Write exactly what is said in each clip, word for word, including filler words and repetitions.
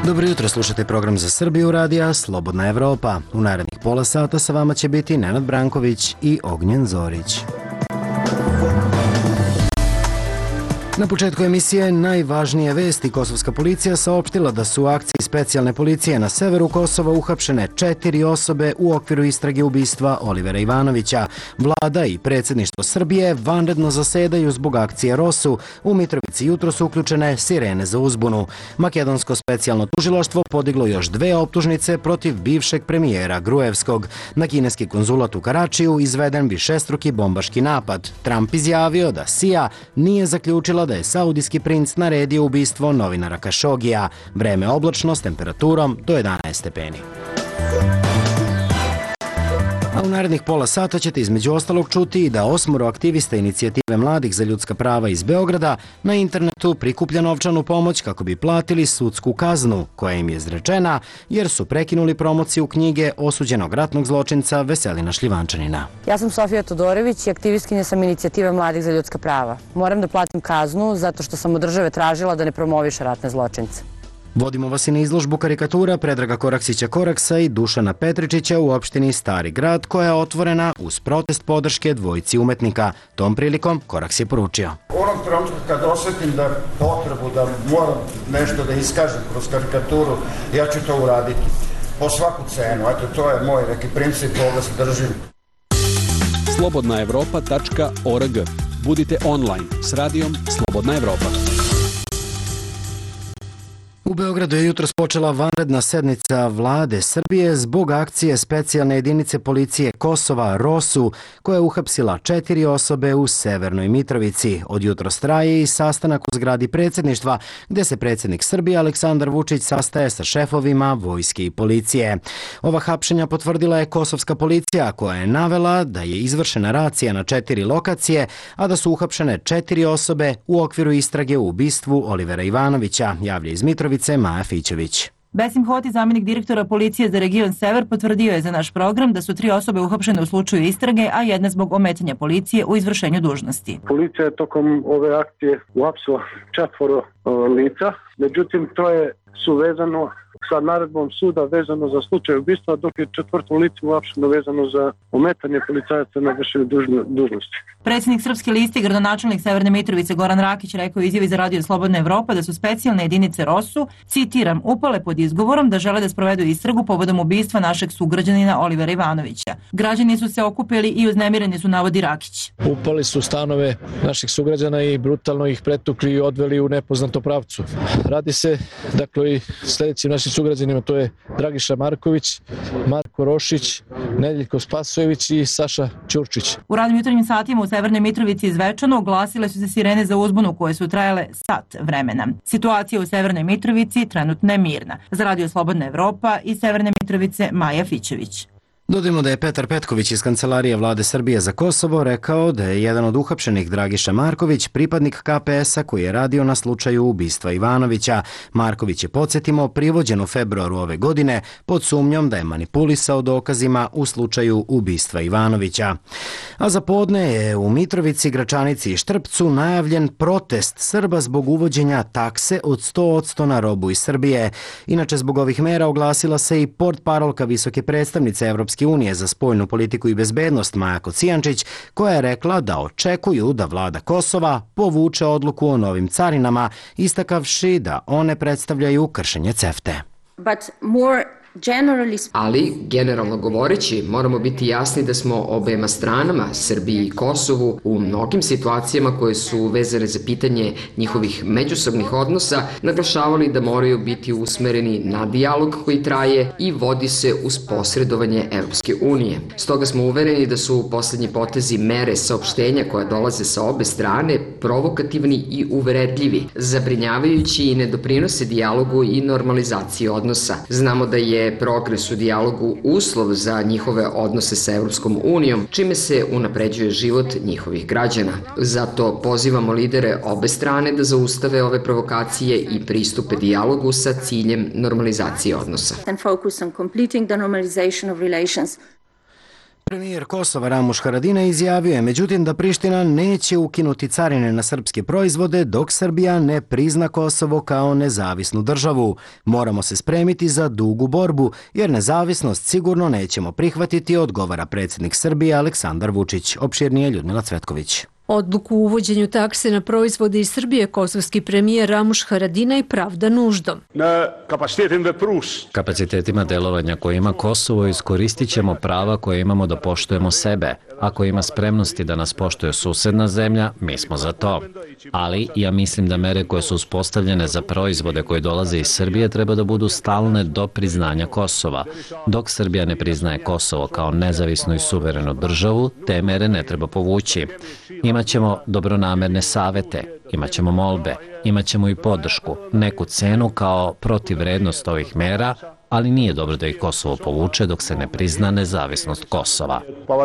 Dobro jutro, slušate program za Srbiju radija Slobodna Evropa. U narednih pola sata sa vama će biti Nenad Branković i Ognjen Zorić. Na početku emisije najvažnije vesti. Kosovska policija saopštila da su u akciji specijalne policije na severu Kosova uhapšene četiri osobe u okviru istrage ubistva Olivera Ivanovića. Vlada i predsjedništvo Srbije vanredno zasedaju zbog akcije Rosu. U Mitrovici jutro su uključene sirene za uzbunu. Makedonsko specijalno tužilaštvo podiglo još dve optužnice protiv bivšeg premijera Gruevskog. Na kineski konzulat u Karačiju izveden višestruki bombaški napad. Trump izjavio da C I A nije zaključila da je saudijski princ naredio ubistvo novinara Kašogija. Vreme oblačno s temperaturom do jedanaest stepeni. A u narednih pola sata ćete između ostalog čuti i da osmoro aktivista inicijative mladih za ljudska prava iz Beograda na internetu prikuplja novčanu pomoć kako bi platili sudsku kaznu koja im je izrečena jer su prekinuli promociju knjige osuđenog ratnog zločinca Veselina Šljivančanina. Ja sam Sofija Todorović i aktivistkinja sam inicijative mladih za ljudska prava. Moram da platim kaznu zato što sam od države tražila da ne promoviše ratne zločince. Vodimo vas i na izložbu karikatura Predraga Koraksića Koraksa i Dušana Petričića u opštini Stari grad koja je otvorena uz protest podrške dvojici umetnika. Tom prilikom Koraks je poručio. Onog trenutka kad osjetim da potrebu da moram nešto da iskažem kroz karikaturu, ja ću to uraditi. Po svaku cenu. Eto, to je moj neki princip, koga se držim. slobodna evropa tačka org. Budite online s radijom Slobodna Evropa. U Beogradu je jutros počela vanredna sednica Vlade Srbije zbog akcije specijalne jedinice policije Kosova Rosu koja je uhapsila četiri osobe u Severnoj Mitrovici. Od jutros traje i sastanak u zgradi predsjedništva gdje se predsjednik Srbije Aleksandar Vučić sastaje sa šefovima vojske i policije. Ova hapšenja potvrdila je kosovska policija koja je navela da je izvršena racija na četiri lokacije, a da su uhapšene četiri osobe u okviru istrage u ubistvu Olivera Ivanovića, javlja iz Mitrovice Maja Fićević. Besim Hoti, zamjenik direktora policije za region Sever, potvrdio je za naš program da su tri osobe uhapšene u slučaju istrage, a jedna zbog ometanja policije u izvršenju dužnosti. Policija je tokom ove akcije uhapsila četvoro lica, međutim to je suvezano sa naredbom suda vezano za slučaj ubistva, dok je četvrto lice uhapšeno vezano za ometanje policajaca na vršenju dužnosti. Predsjednik Srpske liste i gradonačelnik Severne Mitrovice Goran Rakić rekao u izjavi za radio Slobodna Evropa da su specijalne jedinice Rosu, citiram, upale pod izgovorom da žele da sprovedu istragu povodom ubistva našeg sugrađanina Olivera Ivanovića. Građani su se okupili i uznemireni su, navodi Rakić. Upali su stanove naših sugrađana i brutalno ih pretukli i odveli u nepoznatom pravcu. Radi se, dakle, i sljedećim našim sugrađanima, to je Dragiša Marković, Marko Rošić, Nedeljko Spasojević i Saša Ćurčić. U radnim jutarnjim satima u Severnoj Mitrovici izvečano oglasile su se sirene za uzbunu koje su trajale sat vremena. Situacija u Severnoj Mitrovici trenutno je mirna. Za radio Slobodna Evropa iz Severne Mitrovice Maja Fićević. Dodajmo da je Petar Petković iz Kancelarije Vlade Srbije za Kosovo rekao da je jedan od uhapšenih Dragiša Marković pripadnik K P S-a koji je radio na slučaju ubistva Ivanovića. Marković je, podsjetimo, privođen u februaru ove godine pod sumnjom da je manipulisao dokazima u slučaju ubistva Ivanovića. A za podne je u Mitrovici, Gračanici i Štrpcu najavljen protest Srba zbog uvođenja takse od sto posto na robu iz Srbije. Inače, zbog ovih mera oglasila se i portparolka visoke predstavnice Evropske unije za spoljnu politiku i bezbednost Maja Kocijančić, koja je rekla da očekuju da vlada Kosova povuče odluku o novim carinama, istakavši da one predstavljaju kršenje CEFTA. Ali, generalno govoreći, moramo biti jasni da smo obema stranama, Srbiji i Kosovu, u mnogim situacijama koje su vezane za pitanje njihovih međusobnih odnosa, naglašavali da moraju biti usmereni na dijalog koji traje i vodi se uz posredovanje Evropske unije. Stoga smo uvereni da su poslednji potezi mere saopštenja koja dolaze sa obe strane provokativni i uvredljivi, zabrinjavajući i ne doprinose dijalogu i normalizaciji odnosa. Znamo da je progres u dijalogu uslov za njihove odnose sa Evropskom unijom, čime se unapređuje život njihovih građana. Zato pozivamo lidere obe strane da zaustave ove provokacije i pristupe dijalogu sa ciljem normalizacije odnosa. Premijer Kosova Ramuš Haradinaj izjavio je međutim da Priština neće ukinuti carine na srpske proizvode dok Srbija ne prizna Kosovo kao nezavisnu državu. Moramo se spremiti za dugu borbu jer nezavisnost sigurno nećemo prihvatiti, odgovara predsjednik Srbije Aleksandar Vučić. Opširnije Ljudmila Cvetković. Odluku o uvođenju takse na proizvode iz Srbije kosovski premijer Ramuš Haradinaj pravda nuždom. Na kapacitetima delovanja koje ima Kosovo iskoristit ćemo prava koje imamo da poštujemo sebe. Ako ima spremnosti da nas poštuje susedna zemlja, mi smo za to. Ali ja mislim da mere koje su uspostavljene za proizvode koji dolaze iz Srbije treba da budu stalne do priznanja Kosova. Dok Srbija ne priznaje Kosovo kao nezavisnu i suverenu državu, te mere ne treba povući. Imaćemo dobronamerne savete, imaćemo molbe, imaćemo i podršku, neku cenu kao protivvrednost ovih mera, ali nije dobro da ih Kosovo povuče dok se ne prizna nezavisnost Kosova.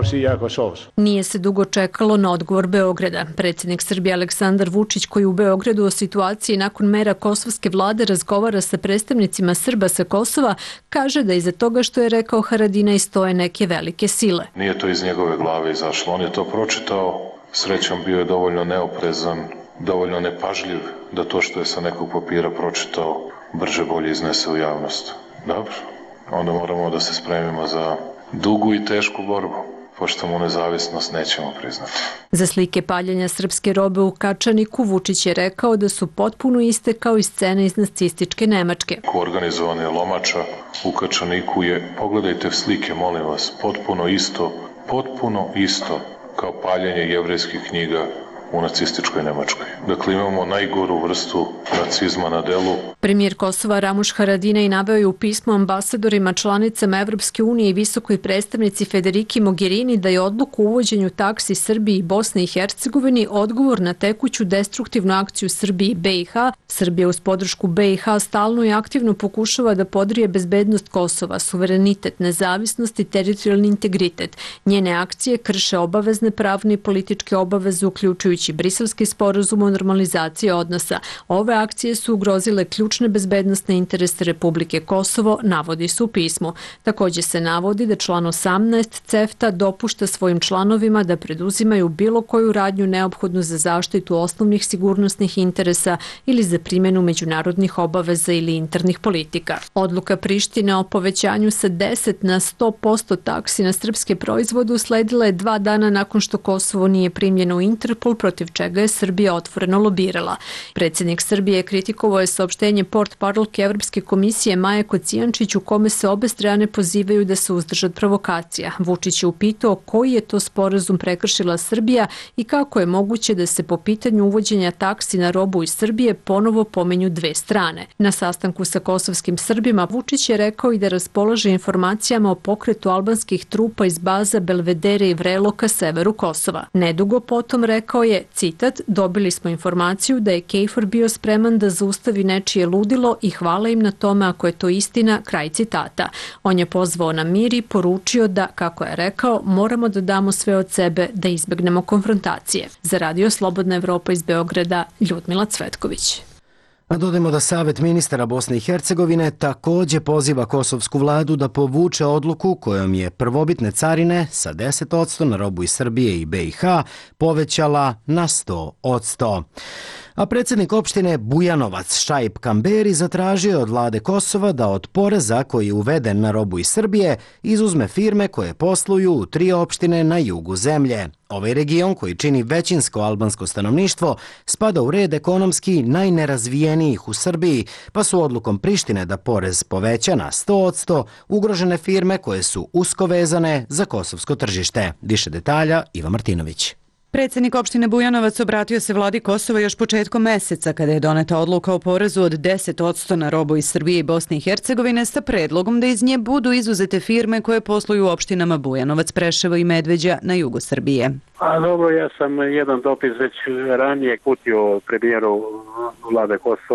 Nije se dugo čekalo na odgovor Beograda. Predsjednik Srbije Aleksandar Vučić, koji u Beogradu o situaciji nakon mera kosovske vlade razgovara sa predstavnicima Srba sa Kosova, kaže da iza toga što je rekao Haradinaj stoje neke velike sile. Nije to iz njegove glave izašlo, on je to pročitao, srećom bio je dovoljno neoprezan, dovoljno nepažljiv da to što je sa nekog papira pročitao brže bolje iznese u javnost. Dobro, onda moramo da se spremimo za dugu i tešku borbu, pošto mu nezavisnost nećemo priznati. Za slike paljenja srpske robe u Kačaniku Vučić je rekao da su potpuno iste kao i scene iz nacističke Nemačke. Organizovanje lomača u Kačaniku je, pogledajte slike, molim vas, potpuno isto, potpuno isto kao paljenje jevrejskih knjiga u nacističkoj Nemačkoj. Dakle, imamo najgoru vrstu nacizma na delu. Premijer Kosova Ramuš Haradinaj naveo je u pismu ambasadorima članicama Evropske unije i visokoj predstavnici Federiki Mogherini da je odluku o uvođenju taksi Srbiji i Bosni i Hercegovini odgovor na tekuću destruktivnu akciju Srbije i B i H. Srbija uz podršku B i H stalno i aktivno pokušava da podrije bezbednost Kosova, suverenitet, nezavisnost i teritorijalni integritet. Njene akcije krše obavezne pravne i političke obaveze, uključujući Briselski sporazum o normalizaciji odnosa. Ove akcije su ugrozile ključne bezbednosne interese Republike Kosovo, navodi se u pismu. Također se navodi da član osamnaest CEFTA dopušta svojim članovima da preduzimaju bilo koju radnju neophodnu za zaštitu osnovnih sigurnosnih interesa ili za primjenu međunarodnih obaveza ili internih politika. Odluka Prištine o povećanju sa deset na sto posto taksi na srpske proizvode usledila je dva dana nakon što Kosovo nije primljeno u Interpol, protiv čega je Srbija otvoreno lobirala. Predsjednik Srbije kritikovao je saopštenje portparolke Evropske komisije Maje Kocijančić u kome se obe strane pozivaju da se uzdrže od provokacija. Vučić je upitao koji je to sporazum prekršila Srbija i kako je moguće da se po pitanju uvođenja taksi na robu iz Srbije ponovo pomenju dve strane. Na sastanku sa kosovskim Srbima Vučić je rekao i da raspolaže informacijama o pokretu albanskih trupa iz baza Belvedere i Vrelo ka severu Kosova. Nedugo potom rekao je, citat, dobili smo informaciju da je Kejfor bio spreman da zaustavi nečije ludilo i hvala im na tome ako je to istina, kraj citata. On je pozvao na mir i poručio da, kako je rekao, moramo da damo sve od sebe da izbegnemo konfrontacije. Za Radio Slobodna Evropa iz Beograda, Ljudmila Cvetković. A dodajmo da Savet ministara Bosne i Hercegovine također poziva kosovsku vladu da povuče odluku kojom je prvobitne carine sa deset posto na robu iz Srbije i B i H povećala na sto posto. A predsjednik opštine Bujanovac Šaip Kamberi zatražio je od vlade Kosova da od poreza koji je uveden na robu iz Srbije izuzme firme koje posluju u tri opštine na jugu zemlje. Ovaj region, koji čini većinsko albansko stanovništvo, spada u red ekonomski najnerazvijenijih u Srbiji, pa su odlukom Prištine da porez poveća na sto posto ugrožene firme koje su usko vezane za kosovsko tržište. Više detalja, Iva Martinović. Predsjednik opštine Bujanovac obratio se vladi Kosova još početkom meseca kada je doneta odluka o porezu od deset posto na robu iz Srbije i Bosne i Hercegovine sa predlogom da iz nje budu izuzete firme koje posluju u opštinama Bujanovac, Preševo i Medveđa na jugu Srbije. A dobro, ja sam jedan dopis već ranije uputio premijeru vlade Kosova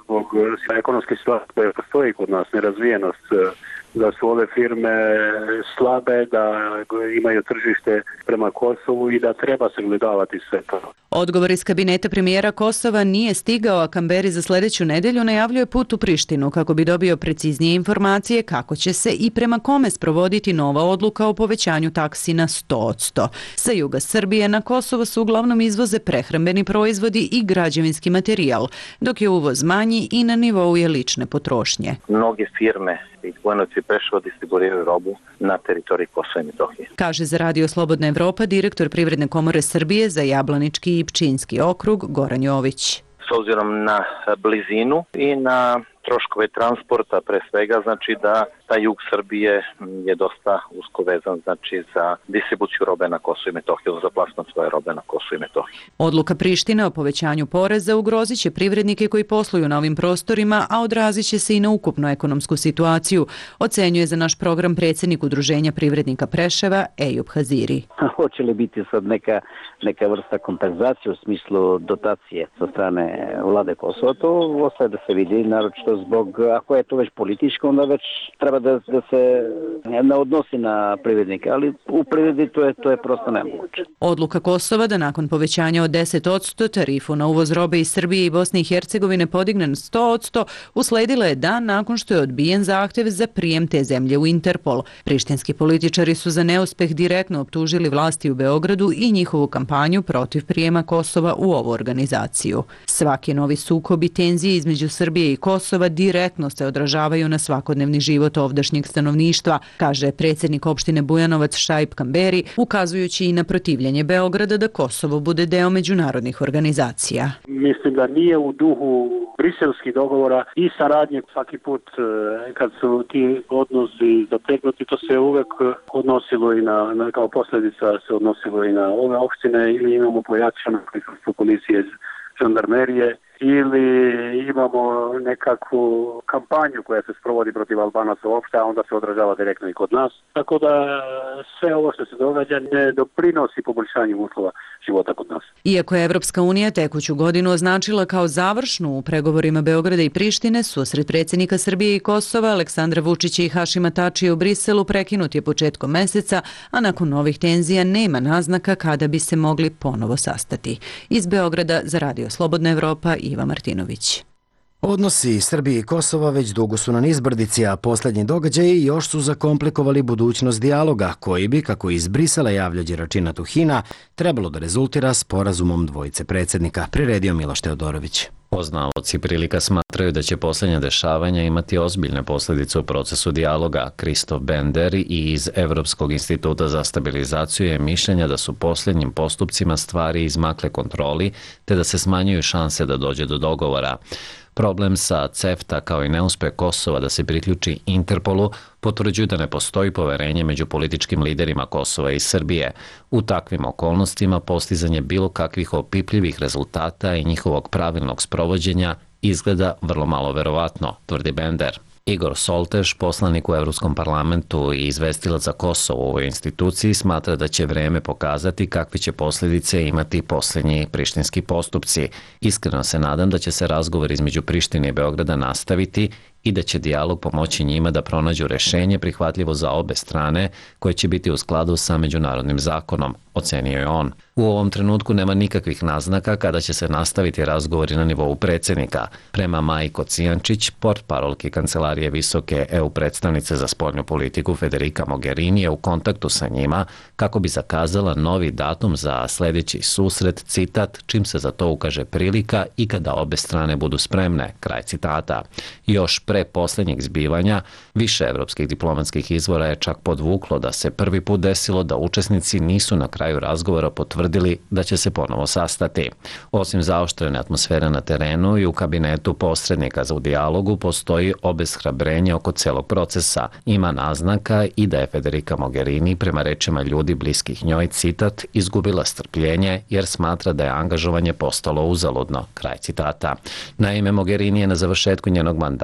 zbog ekonomske situacije koje postoji kod nas, nerazvijenost, da su ove firme slabe, da imaju tržište prema Kosovu i da treba se gledavati sve to. Odgovor iz kabineta premijera Kosova nije stigao, a Kamberi za sljedeću nedelju najavljuje put u Prištinu kako bi dobio preciznije informacije kako će se i prema kome sprovoditi nova odluka o povećanju taksi na sto posto. Sa juga Srbije na Kosovo se uglavnom izvoze prehrambeni proizvodi i građevinski materijal, dok je uvoz manji i na nivou je lične potrošnje. Mnoge firme iz Bujanovca i Preševa distribuiraju robu na teritoriji Kosova i Metohije. Kaže za Radio Slobodna Evropa direktor Privredne komore Srbije za Jablanički i Pčinjski okrug Goran Jović. S obzirom na blizinu i na troškove transporta pre svega, znači da taj jug Srbije je dosta usko vezan znači za distribuciju robe na Kosovo i Metohiju, za plasman svoje robe na Kosovo i Metohiju. Odluka Prištine o povećanju poreza ugrozit će privrednike koji posluju na ovim prostorima, a odrazit će se i na ukupnu ekonomsku situaciju, ocenjuje za naš program predsjednik Udruženja privrednika Preševa Ejub Haziri. Hoće li biti sad neka, neka vrsta kompenzacije u smislu dotacije sa strane vlade Kosova, to ostaje da se vidi, naročito zbog, ako je to već političko, onda već treba da, da se ne odnosi na privrednike, ali u privredi to je, to je prosto nemoguće. Odluka Kosova da nakon povećanja od deset posto tarifu na uvoz robe iz Srbije i Bosne i Hercegovine podigne na sto posto usledila je dan nakon što je odbijen zahtev za prijem te zemlje u Interpol. Prištinski političari su za neuspeh direktno optužili vlasti u Beogradu i njihovu kampanju protiv prijema Kosova u ovu organizaciju. Svaki novi sukob i tenzije između Srbije i Kosova direktno se odražavaju na svakodnevni život ovdašnjeg stanovništva, kaže predsjednik opštine Bujanovac Šaip Kamberi, ukazujući i na protivljenje Beograda da Kosovo bude deo međunarodnih organizacija. Mislim da nije u duhu briselskih dogovora i saradnje. Svaki put kad su ti odnosi zategnuti, to se uvek odnosilo i na, na kao posljedica se odnosilo i na ove opštine, ili imamo pojačano prisustvo policije, žandarmerije, ili imamo nekakvu kampanju koja se sprovodi protiv Albanaca uopšte, a onda se odražava direktno i kod nas. Tako da sve ovo što se događa ne doprinosi poboljšanju uslova života kod nas. Iako je Evropska unija tekuću godinu označila kao završnu u pregovorima Beograda i Prištine, susret predsjednika Srbije i Kosova, Aleksandra Vučića i Hašima Tačija u Briselu prekinut je početkom meseca, a nakon novih tenzija nema naznaka kada bi se mogli ponovo sastati. Iz Beograda za Radio Slobodna Evropa Iva Martinović. Odnosi Srbije i Kosova već dugo su na nizbrdici, a posljednji događaji još su zakomplikovali budućnost dijaloga, koji bi, kako iz Brisela javlja Đeračina Tuhina, trebalo da rezultira sporazumom dvojice predsjednika, priredio Miloš Teodorović. Poznavaoci prilika smatraju da će posljednja dešavanja imati ozbiljne posljedice u procesu dijaloga. Kristof Bender i iz Evropskog instituta za stabilizaciju je mišljenja da su posljednjim postupcima stvari izmakle kontroli, te da se smanjuju šanse da dođe do dogovora. Problem sa CEFTA kao i neuspeh Kosova da se priključi Interpolu potvrđuju da ne postoji poverenje među političkim liderima Kosova i Srbije. U takvim okolnostima postizanje bilo kakvih opipljivih rezultata i njihovog pravilnog sprovođenja izgleda vrlo malo verovatno, tvrdi Bender. Igor Soltež, poslanik u Evropskom parlamentu i izvestilac za Kosovo u ovoj instituciji, smatra da će vreme pokazati kakve će posljedice imati posljednji prištinski postupci. Iskreno se nadam da će se razgovor između Prištine i Beograda nastaviti i da će dijalog pomoći njima da pronađu rešenje prihvatljivo za obe strane, koje će biti u skladu sa međunarodnim zakonom, ocenio je on. U ovom trenutku nema nikakvih naznaka kada će se nastaviti razgovori na nivou predsjednika. Prema Maji Kocijančić, portparolki Kancelarije visoke E U predstavnice za spoljnu politiku Federica Mogherini je u kontaktu sa njima kako bi zakazala novi datum za sljedeći susret, citat, čim se za to ukaže prilika i kada obe strane budu spremne, kraj citata. Još pre posljednjeg zbivanja, više evropskih diplomatskih izvora je čak podvuklo da se prvi put desilo da učesnici nisu na kraju razgovora potvrdili da će se ponovo sastati. Osim zaoštrene atmosfere na terenu i u kabinetu posrednika za u dijalogu postoji obeshrabrenje oko celog procesa. Ima naznaka i da je Federica Mogherini, prema rečima ljudi bliskih njoj, citat, izgubila strpljenje jer smatra da je angažovanje postalo uzaludno, kraj citata. Naime, Mogherini je na završetku njenog mandata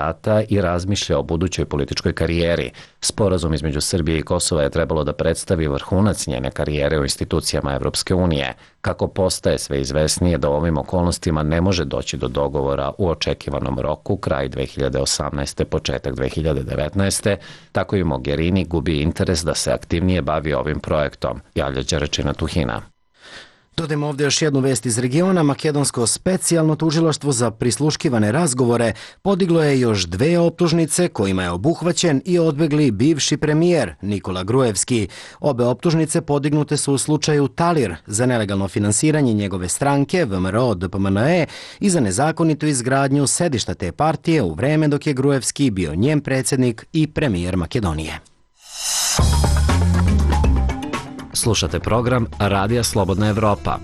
i razmišlja o budućoj političkoj karijeri. Sporazum između Srbije i Kosova je trebalo da predstavi vrhunac njene karijere u institucijama Evropske unije. Kako postaje sve izvesnije da u ovim okolnostima ne može doći do dogovora u očekivanom roku, kraj dve hiljade osamnaeste. početak dve hiljade devetnaeste. tako i Mogherini gubi interes da se aktivnije bavi ovim projektom, javlja Đeračina Tuhina. Dodajmo ovdje još jednu vest iz regiona. Makedonsko specijalno tužilaštvo za prisluškivane razgovore podiglo je još dve optužnice kojima je obuhvaćen i odbegli bivši premijer Nikola Gruevski. Obe optužnice podignute su u slučaju Talir za nelegalno finansiranje njegove stranke V M R O D P M N E i za nezakonitu izgradnju sedišta te partije u vreme dok je Gruevski bio njen predsjednik i premijer Makedonije. Slušate program Radija Slobodna Evropa.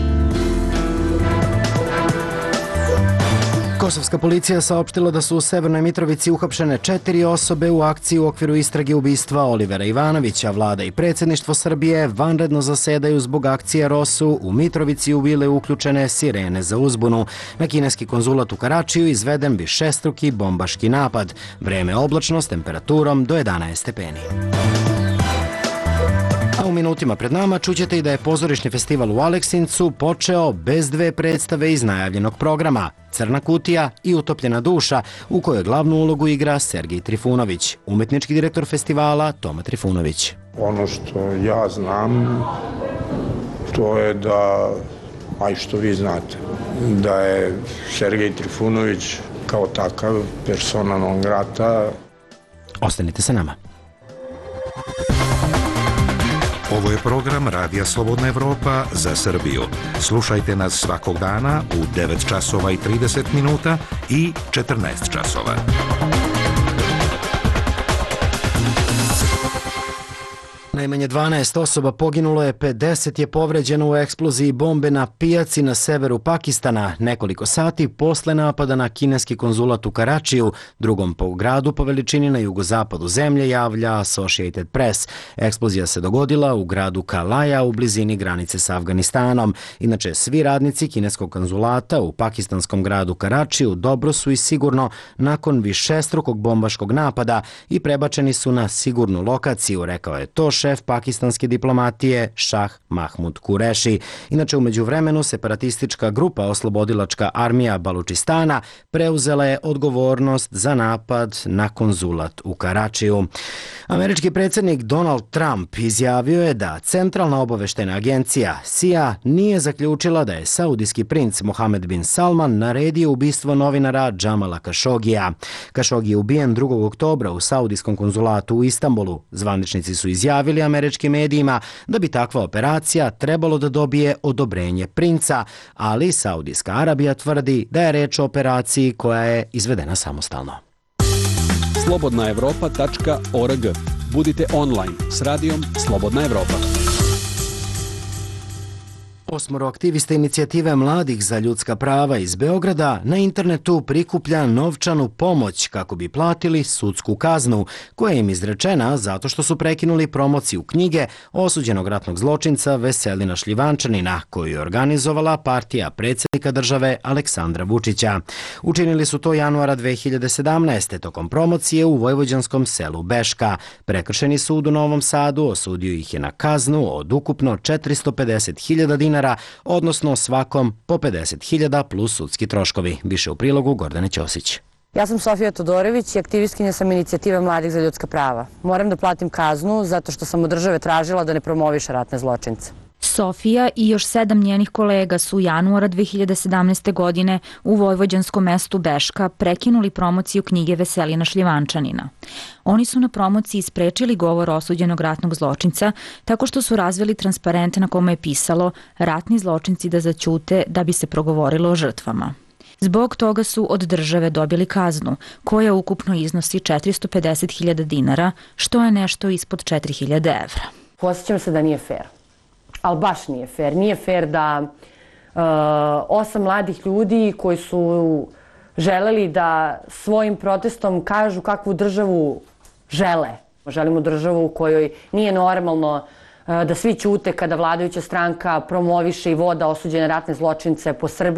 Kosovska policija saopštila da su u Severnoj Mitrovici uhapšene četiri osobe u akciji u okviru istrage ubistva Olivera Ivanovića. Vlada i predsjedništvo Srbije vanredno zasedaju zbog akcije Rosu. U Mitrovici u bile uključene sirene za uzbunu. Na kineski konzulat u Karačiju izveden višestruki bombaški napad. Vreme oblačno s temperaturom do jedanaest stepeni. A u minutima pred nama čućete i da je pozorišni festival u Aleksincu počeo bez dve predstave iz najavljenog programa Crna kutija i Utopljena duša, u kojoj glavnu ulogu igra Sergej Trifunović, umetnički direktor festivala Toma Trifunović. Ono što ja znam, to je da, a i što vi znate, da je Sergej Trifunović kao takav persona non grata. Ostanite sa nama. Ovo je program Radija Slobodna Evropa za Srbiju. Slušajte nas svakog dana u devet časova i trideset minuta i četrnaest časova. Najmanje dvanaest osoba poginulo je, pedeset je povređeno u eksploziji bombe na pijaci na severu Pakistana, nekoliko sati posle napada na kineski konzulat u Karačiju, drugom po gradu po veličini na jugozapadu zemlje, javlja Associated Press. Eksplozija se dogodila u gradu Kalaja u blizini granice sa Afganistanom. Inače, svi radnici kineskog konzulata u pakistanskom gradu Karačiju dobro su i sigurno nakon višestrukog bombaškog napada i prebačeni su na sigurnu lokaciju, rekao je to šef pakistanske diplomatije Šah Mahmud Kureši. Inače, u međuvremenu separatistička grupa Oslobodilačka armija Balučistana preuzela je odgovornost za napad na konzulat u Karačiju. Američki predsjednik Donald Trump izjavio je da Centralna obaveštajna agencija C I A nije zaključila da je saudijski princ Mohamed bin Salman naredio ubistvo novinara Džamala Kašogija. Kašogi je ubijen drugog oktobra u saudijskom konzulatu u Istanbulu. Zvaničnici su izjavili američkim medijima da bi takva operacija trebalo da dobije odobrenje princa, ali Saudijska Arabija tvrdi da je reč o operaciji koja je izvedena samostalno. slobodna evropa tačka org. Budite online s radijom Slobodna Evropa. Osmoro aktivista inicijative mladih za ljudska prava iz Beograda na internetu prikuplja novčanu pomoć kako bi platili sudsku kaznu koja im izrečena zato što su prekinuli promociju knjige osuđenog ratnog zločinca Veselina Šljivančanina koju je organizovala partija predsjednika države Aleksandra Vučića. Učinili su to januara dve hiljade sedamnaeste. tokom promocije u vojvođanskom selu Beška. Prekršeni sud u Novom Sadu osudio ih je na kaznu od ukupno četiristo pedeset hiljada dinara, odnosno svakom po pedeset hiljada plus sudski troškovi. Više u prilogu Gordane Ćosić. Ja sam Sofija Todorović i aktivistkinja sam inicijative Mladih za ljudska prava. Moram da platim kaznu zato što sam od države tražila da ne promoviše ratne zločince. Sofija i još sedam njenih kolega su januara dve hiljade sedamnaeste. godine u vojvođanskom mestu Beška prekinuli promociju knjige Veselina Šljivančanina. Oni su na promociji sprečili govor osuđenog ratnog zločinca tako što su razvili transparente na kome je pisalo ratni zločinci da zaćute da bi se progovorilo o žrtvama. Zbog toga su od države dobili kaznu, koja ukupno iznosi četiristo pedeset hiljada dinara, što je nešto ispod četiri hiljade evra. Osjećam se da nije fair. Ali baš nije fair. Nije fair da uh, osam mladih ljudi koji su želeli da svojim protestom kažu kakvu državu žele. Želimo državu u kojoj nije normalno uh, da svi ćute kada vladajuća stranka promoviše i voda osuđene ratne zločince po Srbiji.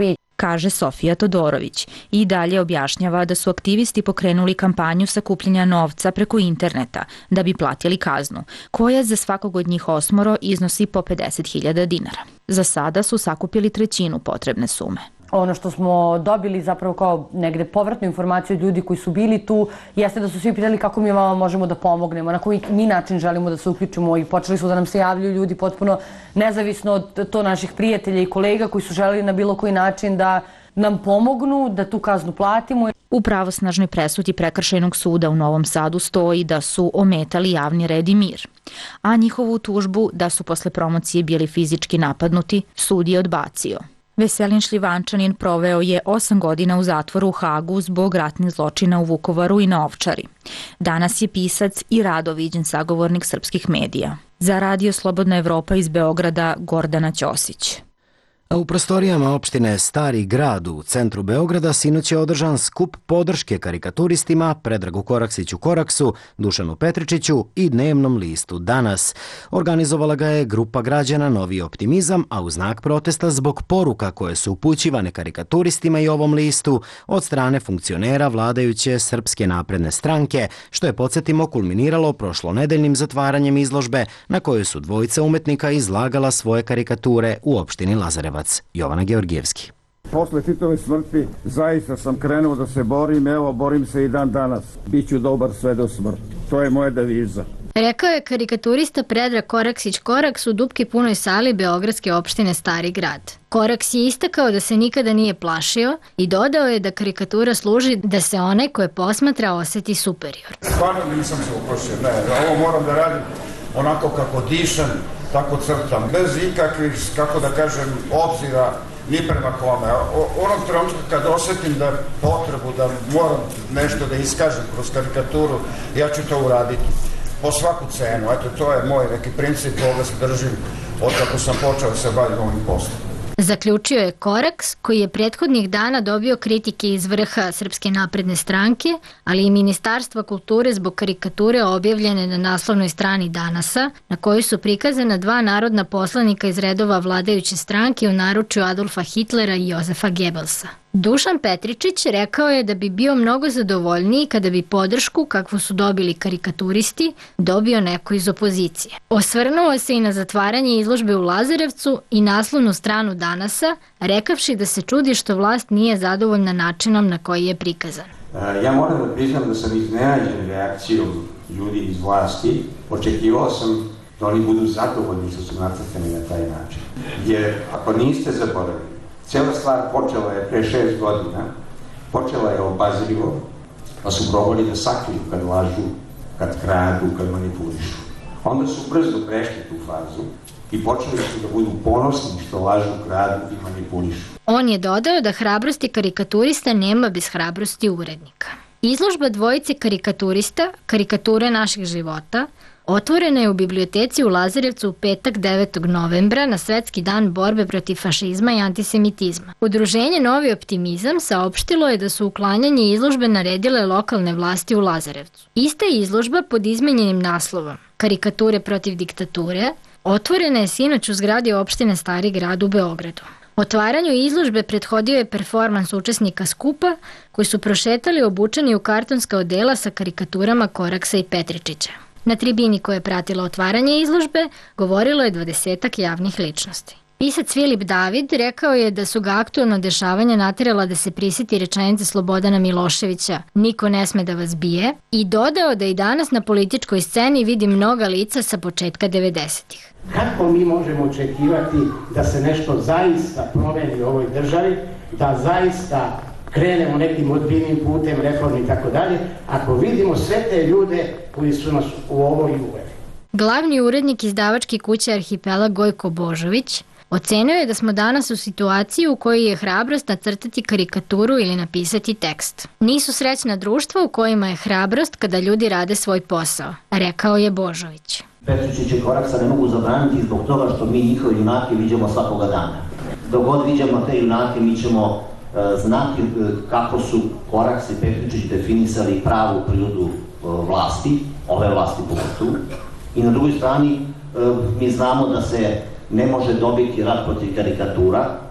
kaže Sofija Todorović i dalje objašnjava da su aktivisti pokrenuli kampanju sakupljanja novca preko interneta da bi platili kaznu, koja za svakog od njih osmoro iznosi po pedeset hiljada dinara. Za sada su sakupili trećinu potrebne sume. Ono što smo dobili zapravo kao negde povratnu informaciju od ljudi koji su bili tu jeste da su svi pitali kako mi vama možemo da pomognemo, na koji mi način želimo da se uključimo i počeli su da nam se javljaju ljudi potpuno nezavisno od to naših prijatelja i kolega koji su želeli na bilo koji način da nam pomognu, da tu kaznu platimo. U pravosnažnoj presudi Prekršajnog suda u Novom Sadu stoji da su ometali javni red i mir, a njihovu tužbu da su posle promocije bili fizički napadnuti sud je odbacio. Veselin Šljivančanin proveo je osam godina u zatvoru u Hagu zbog ratnih zločina u Vukovaru i na Ovčari. Danas je pisac i rado viđen sagovornik srpskih medija. Za Radio Slobodna Evropa iz Beograda Gordana Ćosić. A u prostorijama opštine Stari grad u centru Beograda sinoć je održan skup podrške karikaturistima Predragu Koraksiću Koraksu, Dušanu Petričiću i dnevnom listu Danas. Organizovala ga je grupa građana Novi optimizam, a u znak protesta zbog poruka koje su upućivane karikaturistima i ovom listu od strane funkcionera vladajuće Srpske napredne stranke, što je, podsjetimo, kulminiralo prošlonedeljnim zatvaranjem izložbe na kojoj su dvojica umetnika izlagala svoje karikature u opštini Lazarevac. Jovana Georgijevski. Posle Titove smrti zaista sam krenuo da se borim, evo borim se i dan danas. Biću dobar sve do smrti. To je moja deviza. Rekao je karikaturista Predrag Koraksić Koraks u dupki punoj sali Beogradske opštine Stari grad. Koraks je istakao da se nikada nije plašio i dodao je da karikatura služi da se onaj koje posmatra oseti superior. Stvarno nisam se uplašio, ne, ovo moram da radim onako kako dišem, tako crtam, bez ikakvih, kako da kažem, obzira ni prema kome. Onog trenutka kad osjetim da potrebu, da moram nešto da iskažem kroz karikaturu, ja ću to uraditi. Po svaku cenu. Eto, to je moj neki princip, koga se držim od kako sam počeo da se bavim ovim poslom. Zaključio je Koraks, koji je prethodnih dana dobio kritike iz vrha Srpske napredne stranke, ali i Ministarstva kulture zbog karikature objavljene na naslovnoj strani Danasa, na kojoj su prikazana dva narodna poslanika iz redova vladajuće stranke u naručju Adolfa Hitlera i Jozefa Gebelsa. Dušan Petričić rekao je da bi bio mnogo zadovoljniji kada bi podršku, kakvu su dobili karikaturisti, dobio neko iz opozicije. Osvrnuo se i na zatvaranje izložbe u Lazarevcu i naslovnu stranu Danasa, rekavši da se čudi što vlast nije zadovoljna načinom na koji je prikazan. Ja moram da priznam da sam iznenađen reakcijom ljudi iz vlasti. Očekivao sam da oni budu zadovoljni što su nacrtani na taj način. Jer ako niste zaboravili, cijela stvar počela je pre šest godina, počela je obazrivo, pa su probali da sakriju kad lažu, kad kradu, kad manipulišu. Onda su brzo prešli tu fazu i počeli su da budu ponosni što lažu, kradu i manipulišu. On je dodao da hrabrosti karikaturista nema bez hrabrosti urednika. Izložba dvojice karikaturista, Karikature naših života, otvorena je u biblioteci u Lazarevcu u petak devetog novembra na Svetski dan borbe protiv fašizma i antisemitizma. Udruženje Novi optimizam saopštilo je da su uklanjanje izložbe naredile lokalne vlasti u Lazarevcu. Ista izložba pod izmenjenim naslovom Karikature protiv diktature otvorena je sinoć u zgradi opštine Stari grad u Beogradu. Otvaranju izložbe prethodio je performans učesnika skupa koji su prošetali obučeni u kartonska odela sa karikaturama Koraksa i Petričića. Na tribini koja je pratila otvaranje izložbe govorilo je dvadesetak javnih ličnosti. Pisac Filip David rekao je da su ga aktualno dešavanja naterala da se prisjeti rečenice Slobodana Miloševića "Niko ne sme da vas bije" i dodao da i danas na političkoj sceni vidi mnoga lica sa početka devedesetih. Kako mi možemo očekivati da se nešto zaista promeni u ovoj državi, da zaista krenemo nekim odbiljnim putem, reformi i tako dalje, ako vidimo sve te ljude koji su nas u ovoj uveli. Glavni urednik izdavačke kuće Arhipelag Gojko Božović ocenio je da smo danas u situaciji u kojoj je hrabrost nacrtati karikaturu ili napisati tekst. Nisu srećna društva u kojima je hrabrost kada ljudi rade svoj posao, rekao je Božović. Petričić i Koraksa ne mogu zabraniti zbog toga što mi njihove junake viđamo svakoga dana. Dok god viđamo te junake, mi ćemo znati kako su Koraks i Petričić definisali pravu prirodu vlasti, ove vlasti pogotovo. I na drugoj strani mi znamo da se ne može dobiti rat protiv karikatura,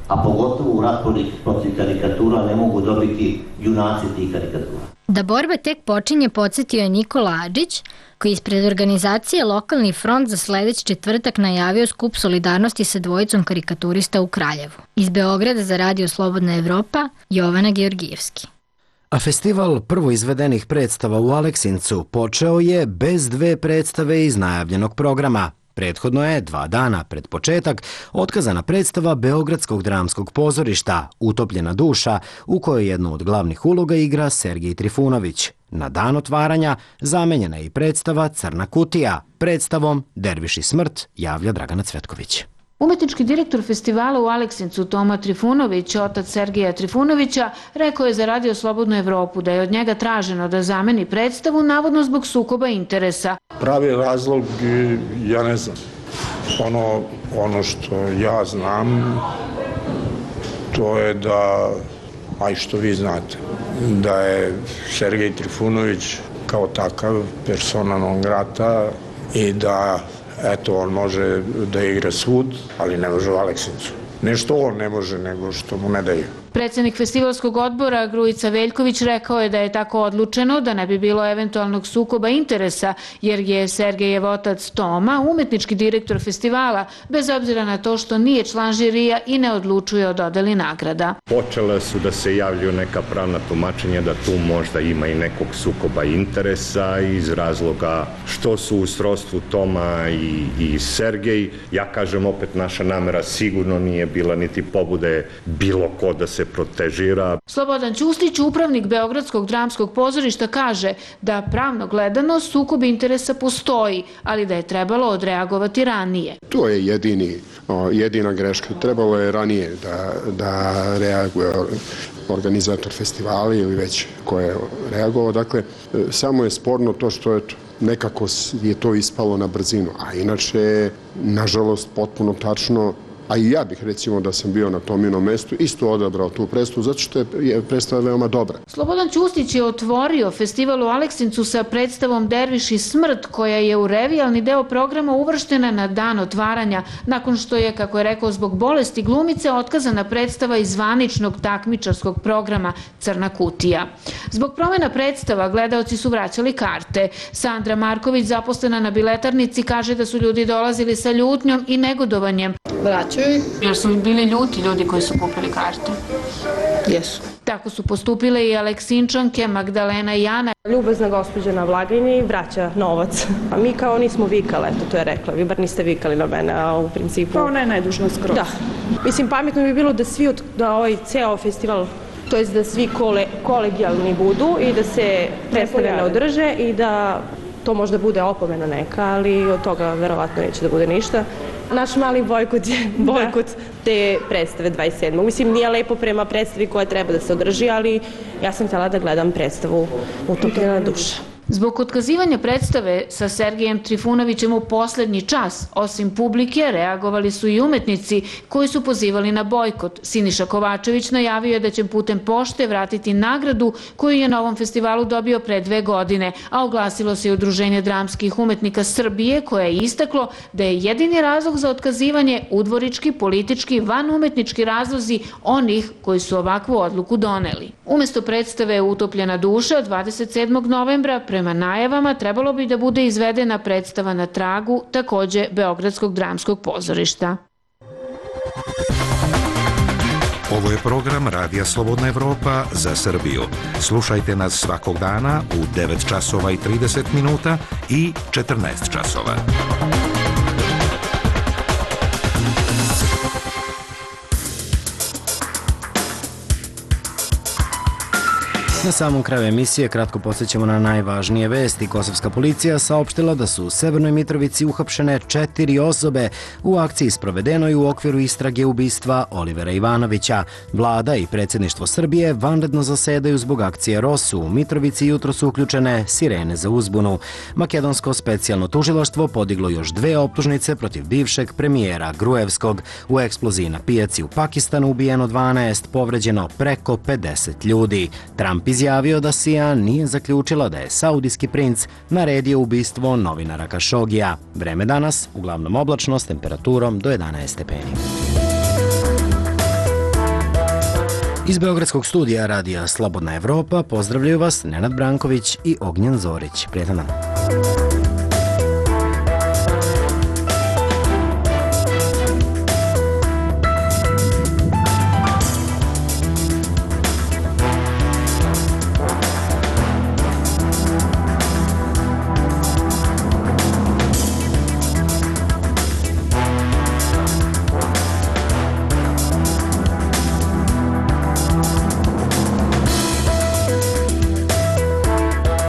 a pogotovo u ratu protiv karikatura ne mogu dobiti junaci tih karikatura. Da borba tek počinje, podsjetio je Nikola Adžić, koji ispred organizacije Lokalni front za sledeći četvrtak najavio skup solidarnosti sa dvojicom karikaturista u Kraljevu. Iz Beograda za Radio Slobodna Evropa, Jovana Georgijevski. A festival prvoizvedenih predstava u Aleksincu počeo je bez dve predstave iz najavljenog programa. Prethodno je, dva dana pred početak, otkazana predstava Beogradskog dramskog pozorišta Utopljena duša, u kojoj jednu od glavnih uloga igra Sergej Trifunović. Na dan otvaranja zamenjena je i predstava Crna kutija. Predstavom Derviš i smrt javlja Dragana Cvetković. Umetnički direktor festivala u Aleksincu Toma Trifunović, otac Sergeja Trifunovića, rekao je za Radio Slobodnu Evropu da je od njega traženo da zameni predstavu, navodno zbog sukoba interesa. Pravi razlog, ja ne znam. Ono, ono što ja znam, to je da, a i što vi znate, da je Sergej Trifunović kao takav persona non grata i da eto, on može da igra svud, ali ne može u Aleksincu. Ne što on ne može, nego što mu ne daju. Predsednik festivalskog odbora Grujica Veljković rekao je da je tako odlučeno da ne bi bilo eventualnog sukoba interesa, jer je Sergejev otac Toma umetnički direktor festivala, bez obzira na to što nije član žirija i ne odlučuje o dodeli nagrada. Počela su da se javljaju neka pravna tumačenja da tu možda ima i nekog sukoba interesa iz razloga što su u srodstvu Toma i, i Sergej. Ja kažem opet, naša namera sigurno nije bila niti pobude bilo ko da se protežira. Slobodan Ćustić, upravnik Beogradskog dramskog pozorišta, kaže da pravno gledano sukob interesa postoji, ali da je trebalo odreagovati ranije. To je jedini, jedina greška. Trebalo je ranije da, da reaguje organizator festivala ili već ko je reagovao. Dakle, samo je sporno to što je nekako je to ispalo na brzinu, a inače, nažalost, potpuno tačno, a i ja bih recimo da sam bio na Tominom mestu isto odabrao tu predstavu zato što je predstava veoma dobra. Slobodan Ćustić je otvorio festival u Aleksincu sa predstavom Derviš i smrt, koja je u revijalni deo programa uvrštena na dan otvaranja, nakon što je, kako je rekao, zbog bolesti glumice otkazana predstava iz zvaničnog takmičarskog programa Crna kutija. Zbog promena predstava gledaoci su vraćali karte. Sandra Marković, zaposlena na biletarnici, kaže da su ljudi dolazili sa ljutnjom i negodovanjem. Vraćaju. Jer su bili ljuti ljudi koji su kupili karte? Jesu. Tako su postupile i Aleksinčanke Magdalena i Ana. Ljubazna gospođa na blagajni vraća novac. A mi kao nismo vikale, eto to je rekla. Vi bar niste vikali na mene, a u principu... Pa ona je najdužna skroz. Da. Mislim, pametno bi bilo da svi, od, da ovaj ceo festival, to jest da svi kole, kolegijalni budu i da se predstave ne održe i da to možda bude opomena neka, ali od toga verovatno neće da bude ništa. Naš mali bojkot je bojkot te predstave dvadeset sedmog Mislim, nije lepo prema predstavi koja treba da se održi, ali ja sam htjela da gledam predstavu Utopljena duša. Zbog otkazivanja predstave sa Sergejem Trifunovićem u poslednji čas, osim publike, reagovali su i umetnici koji su pozivali na bojkot. Siniša Kovačević najavio je da će putem pošte vratiti nagradu koju je na ovom festivalu dobio pre dve godine, a oglasilo se i Udruženje dramskih umetnika Srbije, koje je istaklo da je jedini razlog za otkazivanje udvorički, politički, vanumetnički razlozi onih koji su ovakvu odluku doneli. Umesto predstave Utopljena duša dvadeset sedmog novembra prema najavama trebalo bi da bude izvedena predstava Na tragu, takođe Beogradskog dramskog pozorišta. Ovo je program Radija Slobodna Evropa za Srbiju. Slušajte nas svakog dana u devet časova i trideset minuta i četrnaest časova. Na samom kraju emisije kratko podsjećamo na najvažnije vesti. Kosovska policija saopštila da su u Severnoj Mitrovici uhapšene četiri osobe u akciji sprovedenoj u okviru istrage ubistva Olivera Ivanovića. Vlada i predsjedništvo Srbije vanredno zasedaju zbog akcije Rosu. U Mitrovici jutro su uključene sirene za uzbunu. Makedonsko specijalno tužilaštvo podiglo još dve optužnice protiv bivšeg premijera Gruevskog. U eksploziji na pijaci u Pakistanu ubijeno dvanaest, povređeno preko pedeset ljudi. Trump izjavio da C I A nije zaključila da je saudijski princ naredio ubistvo novinara Kašogija. Vreme danas, uglavnom oblačno s temperaturom do jedanaest stepeni. Iz Beogradskog studija radija Slobodna Evropa pozdravljaju vas Nenad Branković i Ognjen Zorić. Prijetan dan.